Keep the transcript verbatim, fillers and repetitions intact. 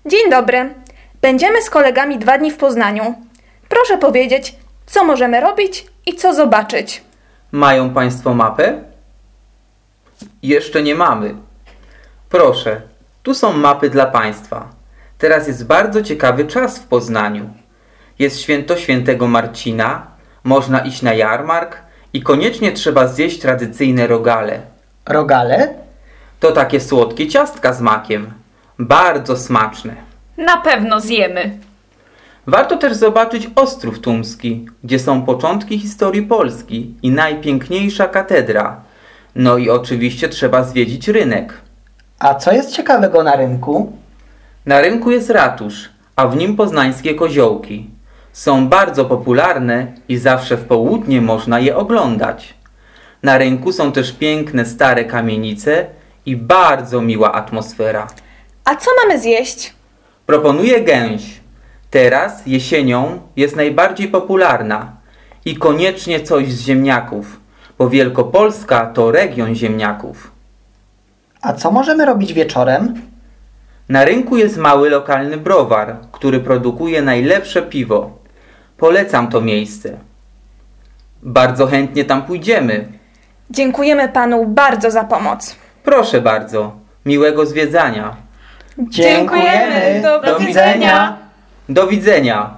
Dzień dobry. Będziemy z kolegami dwa dni w Poznaniu. Proszę powiedzieć, co możemy robić i co zobaczyć. Mają Państwo mapę? Jeszcze nie mamy. Proszę, tu są mapy dla Państwa. Teraz jest bardzo ciekawy czas w Poznaniu. Jest święto świętego Marcina, można iść na jarmark i koniecznie trzeba zjeść tradycyjne rogale. Rogale? To takie słodkie ciastka z makiem. Bardzo smaczne. Na pewno zjemy. Warto też zobaczyć Ostrów Tumski, gdzie są początki historii Polski i najpiękniejsza katedra. No i oczywiście trzeba zwiedzić rynek. A co jest ciekawego na rynku? Na rynku jest ratusz, a w nim poznańskie koziołki. Są bardzo popularne i zawsze w południe można je oglądać. Na rynku są też piękne stare kamienice i bardzo miła atmosfera. A co mamy zjeść? Proponuję gęś. Teraz, jesienią, jest najbardziej popularna. I koniecznie coś z ziemniaków, bo Wielkopolska to region ziemniaków. A co możemy robić wieczorem? Na rynku jest mały lokalny browar, który produkuje najlepsze piwo. Polecam to miejsce. Bardzo chętnie tam pójdziemy. Dziękujemy panu bardzo za pomoc. Proszę bardzo, miłego zwiedzania. Dziękujemy. Do Do widzenia. Do widzenia.